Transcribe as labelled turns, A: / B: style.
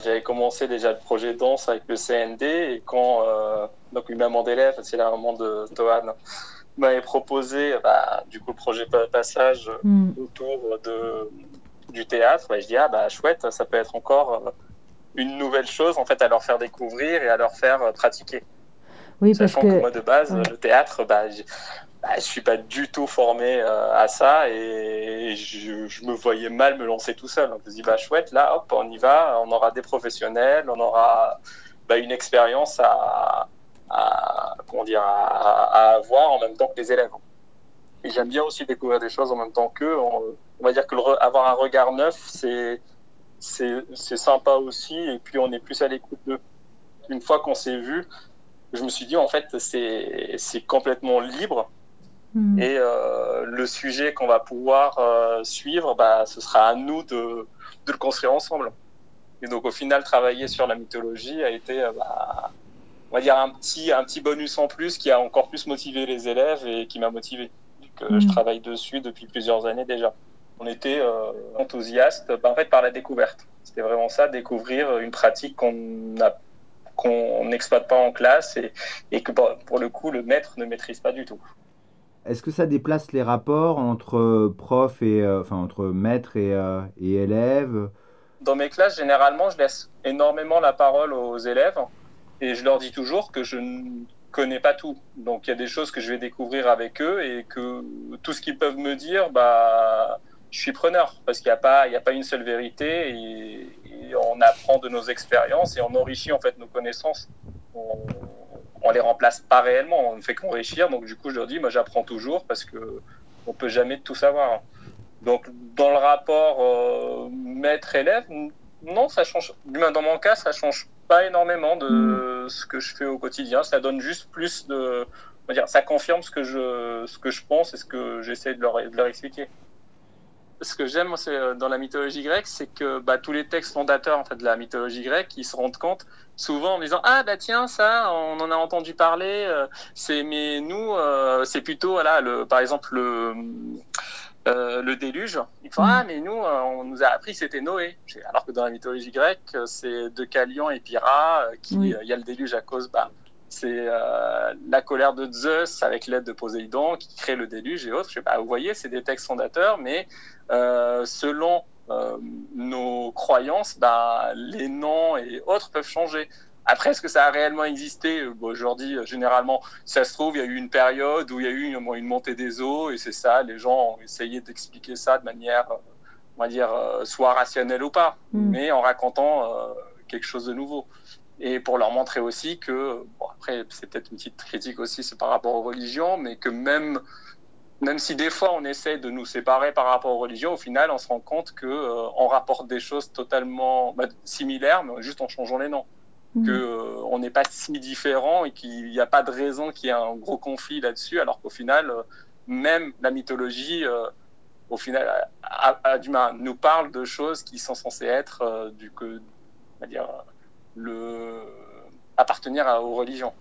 A: J'avais commencé déjà le projet danse avec le CND et quand donc une maman d'élève, c'est la maman de Tohan, m'avait proposé du coup le projet passage
B: Mm.
A: autour du théâtre, je dis ah bah chouette, ça peut être encore une nouvelle chose en fait à leur faire découvrir et à leur faire pratiquer.
B: Oui, parce
A: Sachant que
B: que
A: moi de base
B: ouais.
A: le théâtre, je suis pas du tout formé à ça et je me voyais mal me lancer tout seul. Donc je me dis bah chouette, là hop on y va, on aura des professionnels, on aura une expérience comment dire à avoir en même temps que les élèves. Et j'aime bien aussi découvrir des choses en même temps qu'eux. On va dire que avoir un regard neuf, c'est sympa aussi et puis on est plus à l'écoute d'eux. Une fois qu'on s'est vu, je me suis dit en fait c'est complètement libre
B: Mm.
A: et le sujet qu'on va pouvoir suivre, ce sera à nous de le construire ensemble. Et donc au final, travailler sur la mythologie a été, on va dire, un petit bonus en plus qui a encore plus motivé les élèves et qui m'a motivé. Donc je
B: Mm.
A: travaille dessus depuis plusieurs années déjà. On était enthousiastes en fait, par la découverte. C'était vraiment ça, découvrir une pratique qu'on n'exploite pas en classe et que pour le coup, le maître ne maîtrise pas du tout.
C: Est-ce que ça déplace les rapports entre prof et enfin entre maître et élève?
A: Dans mes classes, généralement, je laisse énormément la parole aux élèves et je leur dis toujours que je ne connais pas tout. Donc, il y a des choses que je vais découvrir avec eux et que tout ce qu'ils peuvent me dire, je suis preneur parce qu'il y a pas une seule vérité et on apprend de nos expériences et on enrichit en fait nos connaissances. On les remplace pas réellement, on ne fait qu'enrichir. Donc, du coup, je leur dis, moi, j'apprends toujours parce que on peut jamais tout savoir. Donc, dans le rapport maître-élève, non, ça change. Dans mon cas, ça change pas énormément
B: Mm.
A: de ce que je fais au quotidien. Ça donne juste plus de, on va dire, ça confirme ce que je pense et ce que j'essaie de leur expliquer. Ce que j'aime dans la mythologie grecque, c'est que tous les textes fondateurs en fait, de la mythologie grecque, ils se rendent compte souvent en disant ah bah tiens ça on en a entendu parler c'est mais nous c'est plutôt voilà par exemple le déluge. Ils font
B: Mm.
A: ah mais nous on nous a appris que c'était Noé. Alors que dans la mythologie grecque c'est Deucalion et Pyrrha qui
B: Oui.
A: il y a le déluge à cause c'est la colère de Zeus avec l'aide de Poséidon qui crée le déluge et autres. Je sais pas, vous voyez, c'est des textes fondateurs, mais selon nos croyances, les noms et autres peuvent changer. Après, est-ce que ça a réellement existé? Je leur dis généralement, ça se trouve, il y a eu une période où il y a eu une montée des eaux et c'est ça, les gens ont essayé d'expliquer ça de manière, on va dire, soit rationnelle ou pas,
B: Mm.
A: mais en racontant quelque chose de nouveau. Et pour leur montrer aussi que, bon, après, c'est peut-être une petite critique aussi, c'est par rapport aux religions, mais que même si des fois on essaie de nous séparer par rapport aux religions, au final, on se rend compte que on rapporte des choses totalement similaires, mais juste en changeant les noms. Que
B: Mm.
A: on n'est pas si différents et qu'il n'y a pas de raison qu'il y ait un gros conflit là-dessus, alors qu'au final, même la mythologie, au final, nous parle de choses qui sont censées être on va dire, le appartenir aux religions.